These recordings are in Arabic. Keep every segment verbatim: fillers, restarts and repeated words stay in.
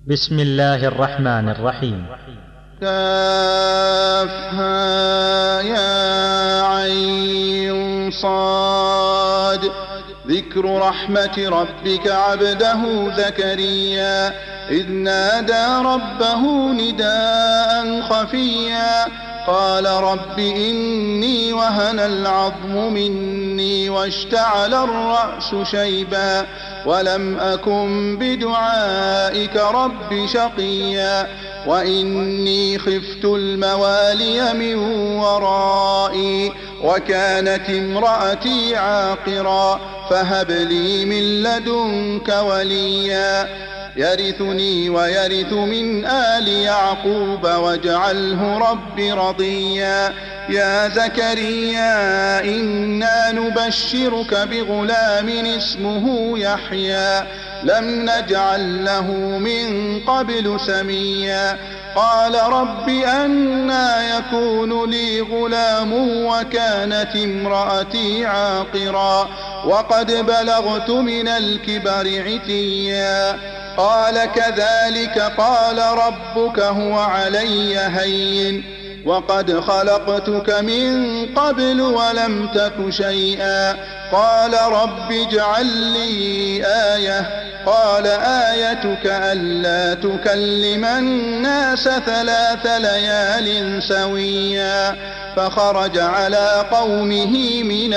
بسم الله الرحمن الرحيم. كافها يا عين صاد. ذكر رحمة ربك عبده زكريا إذ نادى ربه نداء خفيا قال رب إني وهن العظم مني واشتعل الرأس شيبا ولم أكن بدعائك رب شقيا وإني خفت الموالي من ورائي وكانت امرأتي عاقرا فهب لي من لدنك وليا يرثني ويرث من آل يعقوب واجعله رب رضيا يا زكريا إنا نبشرك بغلام اسمه يحيى لم نجعل له من قبل سميا قال رب أنى يكون لي غلام وكانت امرأتي عاقرا وقد بلغت من الكبر عتيا قال كذلك قال ربك هو علي هين وقد خلقتك من قبل ولم تك شيئا قال رب اجعل لي آية قال آيتك ألا تكلم الناس ثلاث ليال سويا فخرج على قومه من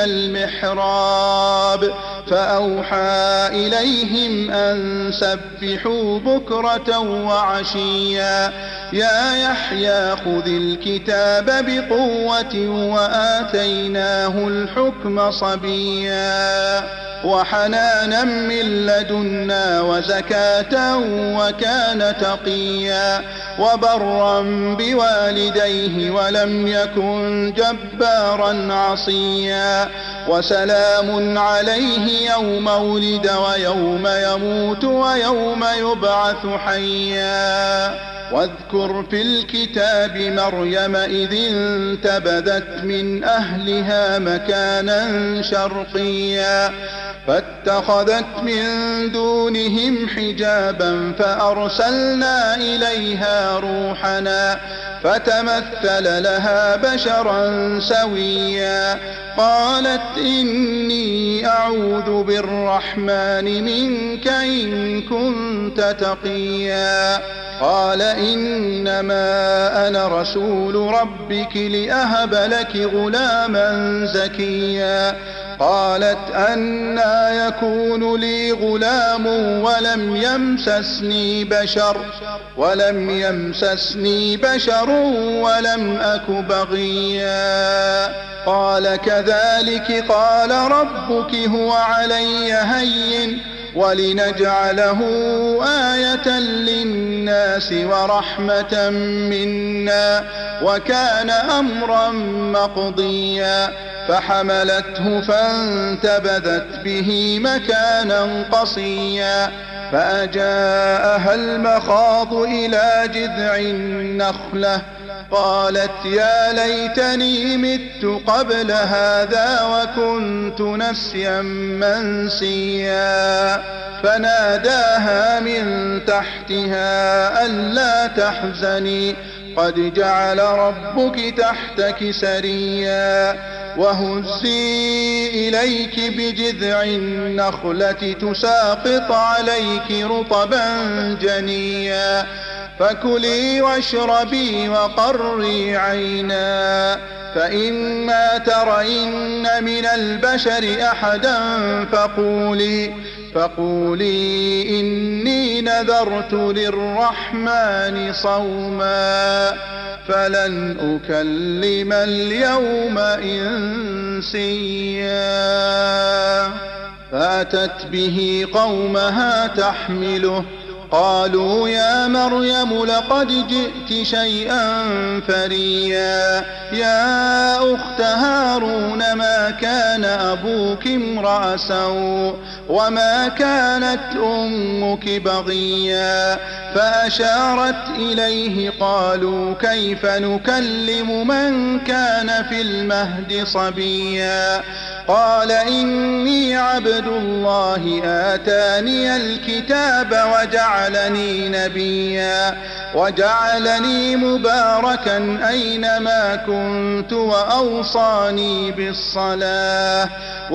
المحراب فأوحى إليهم أن سبحوا بكرة وعشيا يا يحيى خذ الكتاب بقوة وآتيناه الحكم صبيا وحنانا من لدنا وزكاة وكان تقيا وبرا بوالديه ولم يكن جبارا عصيا وسلام عليه يوم ولد ويوم يموت ويوم يبعث حيا واذكر في الكتاب مريم إذ انتبذت من أهلها مكانا شرقيا فاتخذت من دونهم حجابا فأرسلنا إليها روحنا فتمثل لها بشرا سويا قالت إني أعوذ بالرحمن منك إن كنت تقيا قال إنما أنا رسول ربك لأهب لك غلاما زكيا قالت أنى يكون لي غلام ولم يمسسني بشر ولم يمسسني بشر ولم أك بغيا قال كذلك قال ربك هو علي هين ولنجعله آية للناس ورحمة منا وكان أمرا مقضيا فحملته فانتبذت به مكانا قصيا فأجاءها المخاض إلى جذع النخلة قالت يا ليتني مت قبل هذا وكنت نسيا منسيا فناداها من تحتها ألا تحزني قد جعل ربك تحتك سريا وهزي إليك بجذع النخلة تساقط عليك رطبا جنيا فكلي واشربي وقري عينا فإما ترين من البشر أحدا فقولي فقولي إني نذرت للرحمن صوما فلن أكلم اليوم إنسيا فأتت به قومها تحمله قالوا يا مريم لقد جئت شيئا فريا يا أخت هارون ما كان أبوك امرأ سوء وما كانت أمك بغيا فأشارت إليه قالوا كيف نكلم من كان في المهد صبيا قال إني عبد الله آتاني الكتاب وجعلني نبيا وجعلني مباركا أينما كنت وأوصاني بالصلاة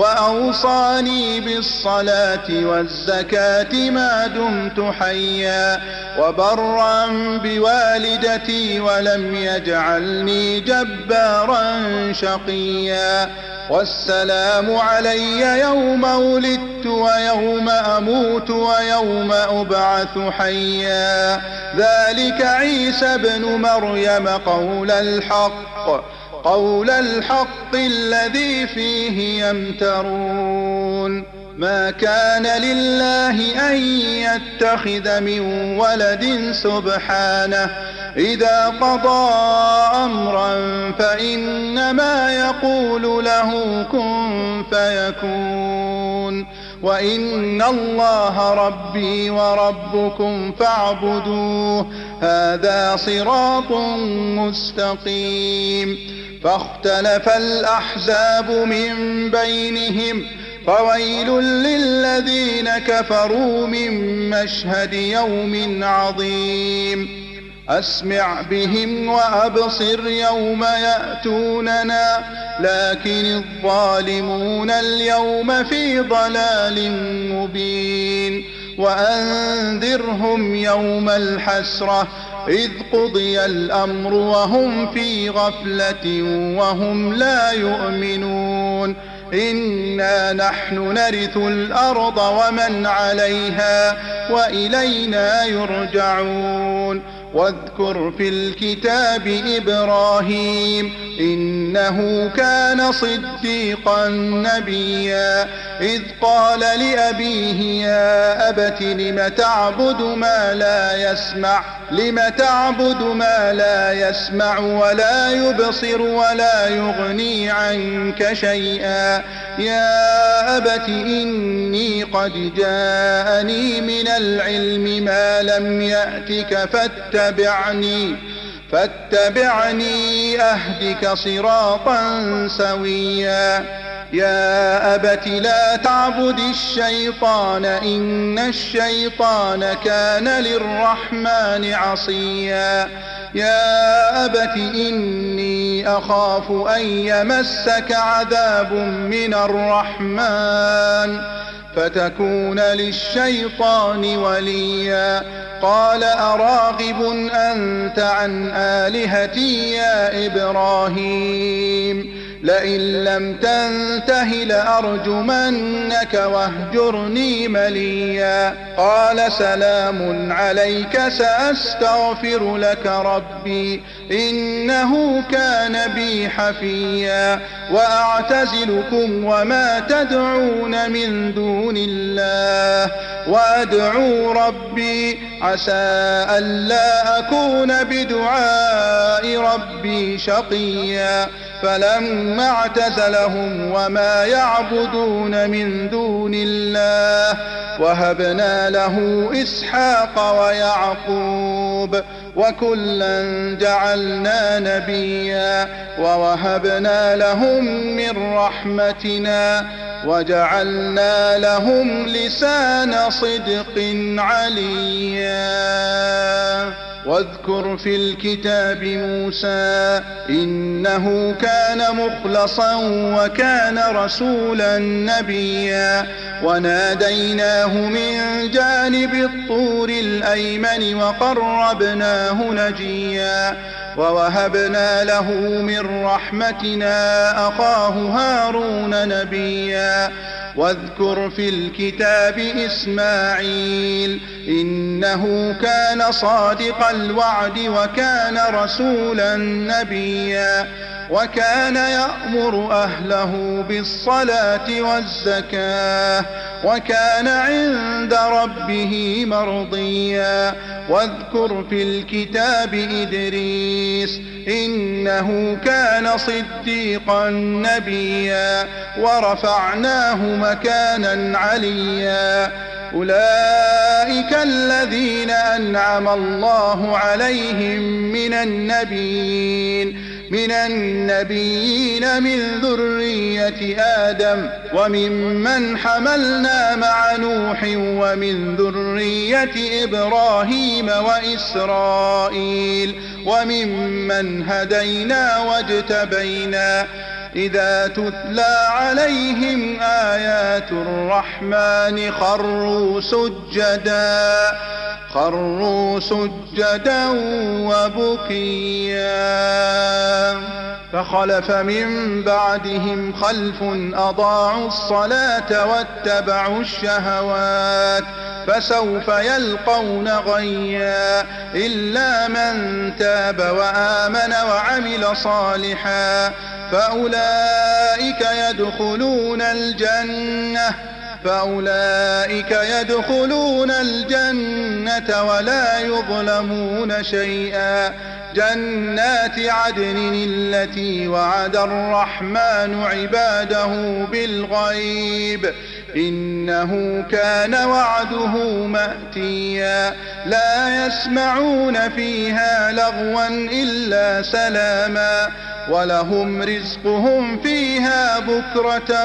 وأوصاني بالصلاة والزكاة ما دمت حيا وبرا بوالدتي ولم يجعلني جبارا شقيا والسلام علي يوم ولدت ويوم أموت ويوم أبعث حيا ذلك عيسى ابن مريم قول الحق قول الحق الذي فيه يمترون ما كان لله أن يتخذ من ولد سبحانه إذا قضى أمرا فإنما يقول له كن فيكون وإن الله ربي وربكم فاعبدوه هذا صراط مستقيم فاختلف الأحزاب من بينهم فويل للذين كفروا من مشهد يوم عظيم أسمع بهم وأبصر يوم يأتوننا لكن الظالمون اليوم في ضلال مبين وأنذرهم يوم الحسرة إذ قضي الأمر وهم في غفلة وهم لا يؤمنون إنا نحن نرث الأرض ومن عليها وإلينا يرجعون واذكر في الكتاب إبراهيم إنه كان صديقا نبيا إذ قال لأبيه يا أبت لم تعبد ما لا يسمع لم تعبد ما لا يسمع ولا يبصر ولا يغني عنك شيئا يا أبت إني قد جاءني من العلم ما لم يأتك فاتبعني فاتبعني أهدك صراطا سويا يا أبت لا تعبد الشيطان إن الشيطان كان للرحمن عصيا يا أبت إني أخاف أن يمسك عذاب من الرحمن فتكون للشيطان وليا قال أراغب أنت عن آلهتي يا إبراهيم لئن لم تنته لأرجمنك واهجرني مليا قال سلام عليك سأستغفر لك ربي إنه كان بي حفيا وأعتزلكم وما تدعون من دون الله وأدعو ربي عسى ألا أكون بدعاء ربي شقيا فلما اعتزلهم وما يعبدون من دون الله وهبنا له إسحاق ويعقوب وكلا جعلنا نبيا ووهبنا لهم من رحمتنا وجعلنا لهم لسان صدق عليا واذكر في الكتاب موسى إنه كان مخلصا وكان رسولا نبيا وناديناه من جانب الطور الأيمن وقربناه نجيا ووهبنا له من رحمتنا أخاه هارون نبيا واذكر في الكتاب إسماعيل إنه كان صادق الوعد وكان رسولا نبيا وكان يأمر أهله بالصلاة والزكاة وكان عند ربه مرضيا واذكر في الكتاب إدريس إنه كان صديقا نبيا ورفعناه مكانا عليا أولئك الذين أنعم الله عليهم من النبيين من النبيين من ذرية آدم وممن حملنا مع نوح ومن ذرية إبراهيم وإسرائيل وممن هدينا واجتبينا إذا تتلى عليهم آيات الرحمن خروا سجدا خروا سجدا وبكيا فخلف من بعدهم خلف أضاعوا الصلاة واتبعوا الشهوات فسوف يلقون غيا إلا من تاب وآمن وعمل صالحا فأولئك يدخلون الجنة فأولئك يدخلون الجنة ولا يظلمون شيئا جنات عدن التي وعد الرحمن عباده بالغيب إنه كان وعده مأتيا لا يسمعون فيها لغوا إلا سلاما ولهم رزقهم فيها بكرة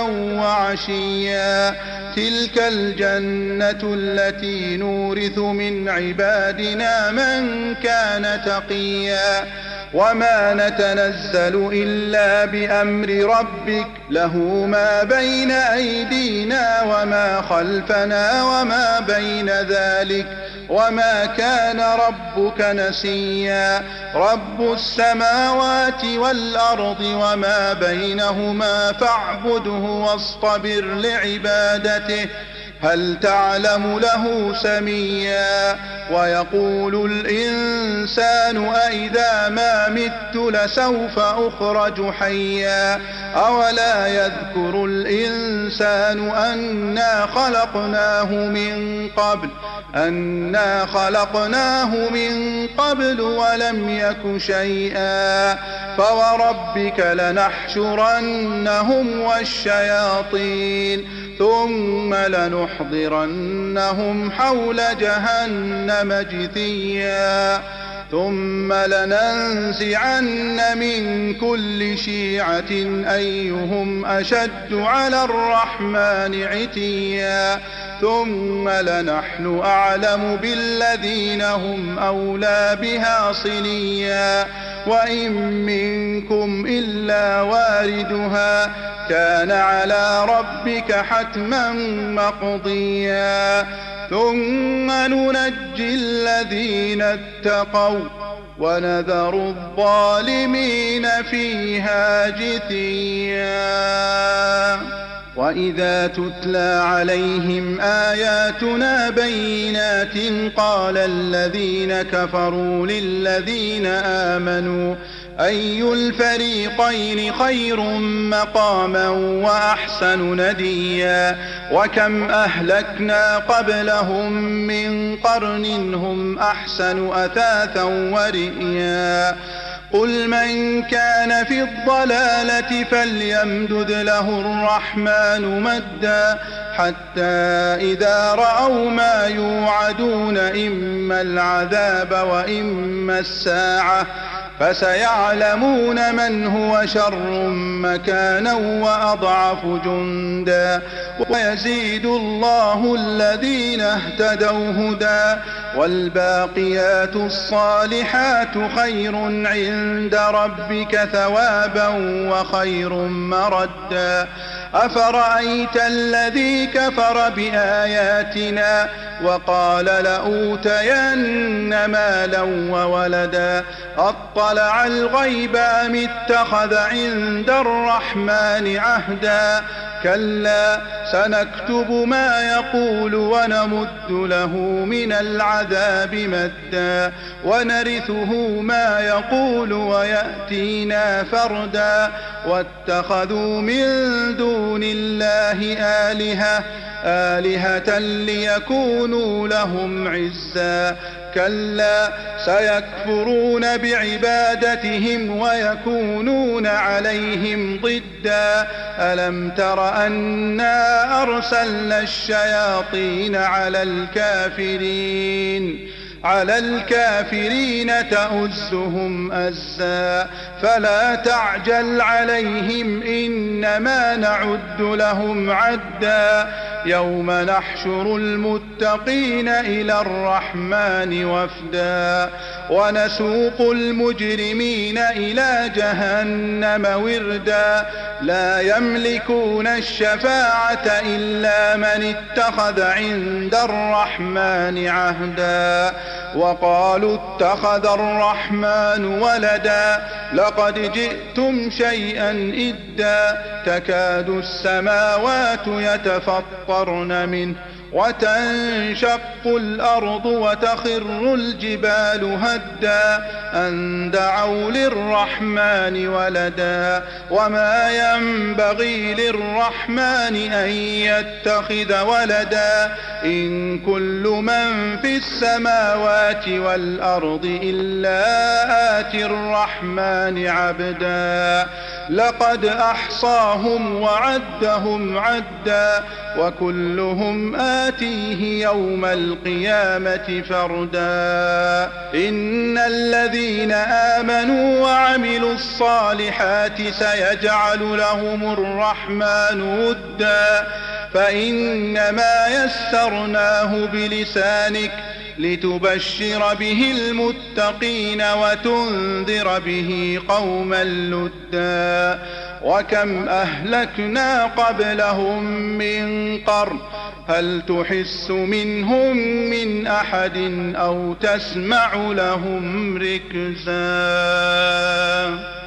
وعشيا تلك الجنة التي نورث من عبادنا من كان تقيا وما نتنزل إلا بأمر ربك له ما بين أيدينا وما خلفنا وما بين ذلك وما كان ربك نسيا رب السماوات والأرض وما بينهما فاعبده واصطبر لعبادته هل تعلم له سميا ويقول الإنسان أإذا ما مت لسوف أخرج حيا أولا يذكر الإنسان أنا خلقناه من قبل أنا خلقناه من قبل ولم يك شيئا فوربك لنحشرنهم والشياطين ثم لنحضرنهم حول جهنم جثيا ثم لننزعن من كل شيعة أيهم أشد على الرحمن عتيا ثم لنحن أعلم بالذين هم أولى بها صليا وإن منكم إلا واردها كان على ربك حتما مقضيا ثم ننجي الذين اتقوا ونذر الظالمين فيها جثيا وإذا تتلى عليهم آياتنا بينات قال الذين كفروا للذين آمنوا أي الفريقين خير مقاما وأحسن نديا وكم أهلكنا قبلهم من قرن هم أحسن أثاثا ورئيا قل من كان في الضلالة فليمدد له الرحمن مدا حتى إذا رأوا ما يوعدون إما العذاب وإما الساعة فسيعلمون من هو شر مكانا وأضعف جندا ويزيد الله الذين اهتدوا هدى والباقيات الصالحات خير عند ربك ثوابا وخير مردا أفرأيت الذي كفر بآياتنا وقال لأوتين مالا وولدا أطلع الغيب أم اتخذ عند الرحمن عهدا كلا سنكتب ما يقول ونمد له من العذاب مدا ونرثه ما يقول ويأتينا فردا واتخذوا من دون الله آلهة آلهة ليكونوا لهم عزا كلا سيكفرون بعبادتهم ويكونون عليهم ضدا ألم تر أنا أرسلنا الشياطين على الكافرين على الكافرين تؤزهم أزا فلا تعجل عليهم إنما نعد لهم عدا يوم نحشر المتقين إلى الرحمن وفدا ونسوق المجرمين إلى جهنم وردا لا يملكون الشفاعة إلا من اتخذ عند الرحمن عهدا وقالوا اتخذ الرحمن ولدا لقد جئتم شيئا إدا تكاد السماوات يتفطرن منه وتنشق الأرض وتخر الجبال هدا أن دعوا للرحمن ولدا وما ينبغي للرحمن أن يتخذ ولدا إن كل من في السماوات والأرض إلا آتي الرحمن عبدا لقد أحصاهم وعدهم عدا وكلهم آتيه يوم القيامة فردا إن الذين آمنوا وعملوا الصالحات سيجعل لهم الرحمن ودا فإنما يسرناه بلسانك لتبشر به المتقين وتنذر به قوما لدا وكم أهلكنا قبلهم من قرن هل تحس منهم من أحد أو تسمع لهم ركزا.